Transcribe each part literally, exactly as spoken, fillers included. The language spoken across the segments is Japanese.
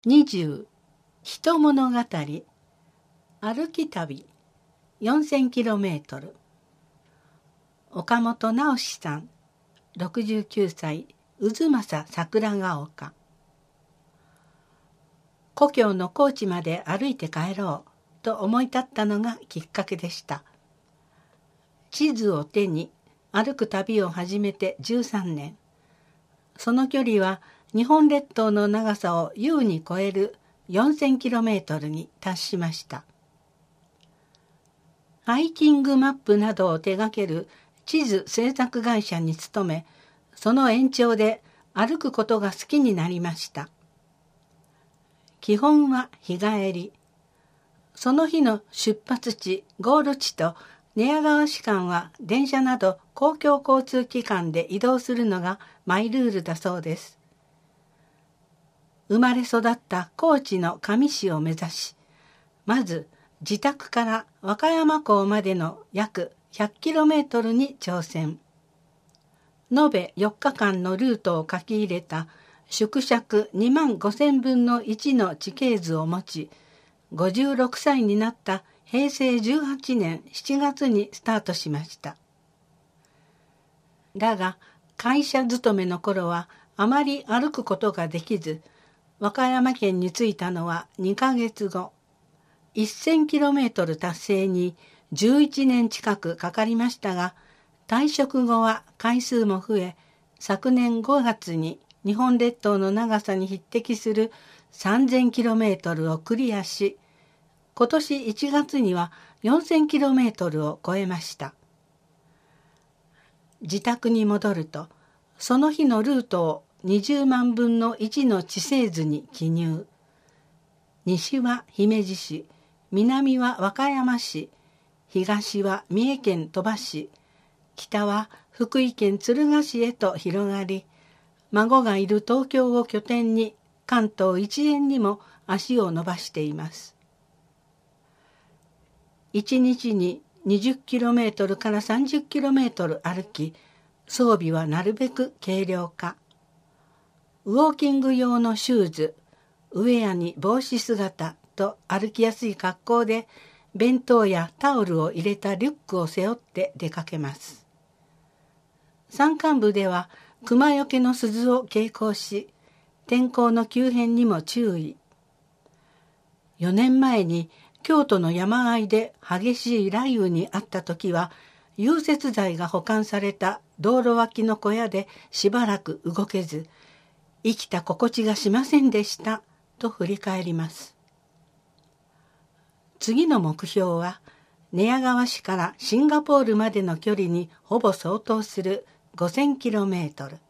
にじゅう人物語歩き旅 よんせんキロメートル。岡本直志さんろくじゅうきゅうさい、渦政桜ヶ丘。故郷の高知まで歩いて帰ろうと思い立ったのがきっかけでした。地図を手に歩く旅を始めてじゅうさんねん。その距離は日本列島の長さを優に超える よんせんキロメートル に達しました。ハイキングマップなどを手掛ける地図制作会社に勤め、その延長で歩くことが好きになりました。基本は日帰り。その日の出発地、ゴール地と寝屋川市間は電車など公共交通機関で移動するのがマイルールだそうです。生まれ育った高知の香美市を目指し、まず自宅から和歌山港までの約ひゃくキロメートルに挑戦。延べよっかかんのルートを書き入れた縮尺にまんごせんぶんのいちの地形図を持ち、ごじゅうろくさいになったへいせいじゅうはちねんしちがつにスタートしました。だが会社勤めの頃はあまり歩くことができず、和歌山県に着いたのはにかげつご。せんキロメートル達成にじゅういちねん近くかかりましたが、退職後は回数も増え、昨年ごがつに日本列島の長さに匹敵するさんぜんキロメートルをクリアし、今年いちがつにはよんせんキロメートルを超えました。自宅に戻ると、その日のルートをにじゅうまんぶんのいちの地勢図に記入。西は姫路市、南は和歌山市、東は三重県鳥羽市、北は福井県敦賀市へと広がり、孫がいる東京を拠点に関東一円にも足を伸ばしています。いちにちににじゅっキロメートルからさんじゅっキロメートル歩き、装備はなるべく軽量化。ウォーキング用のシューズ、ウェアに帽子姿と歩きやすい格好で、弁当やタオルを入れたリュックを背負って出かけます。山間部では熊よけの鈴を携行し、天候の急変にも注意。よねんまえに京都の山あいで激しい雷雨にあった時は、融雪剤が保管された道路脇の小屋でしばらく動けず、生きた心地がしませんでしたと振り返ります。次の目標は寝屋川市からシンガポールまでの距離にほぼ相当するごせんキロメートル。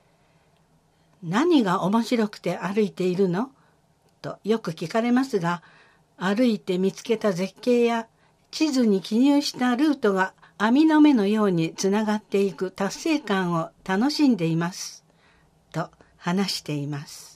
何が面白くて歩いているのとよく聞かれますが、歩いて見つけた絶景や地図に記入したルートが網の目のようにつながっていく達成感を楽しんでいますと話しています。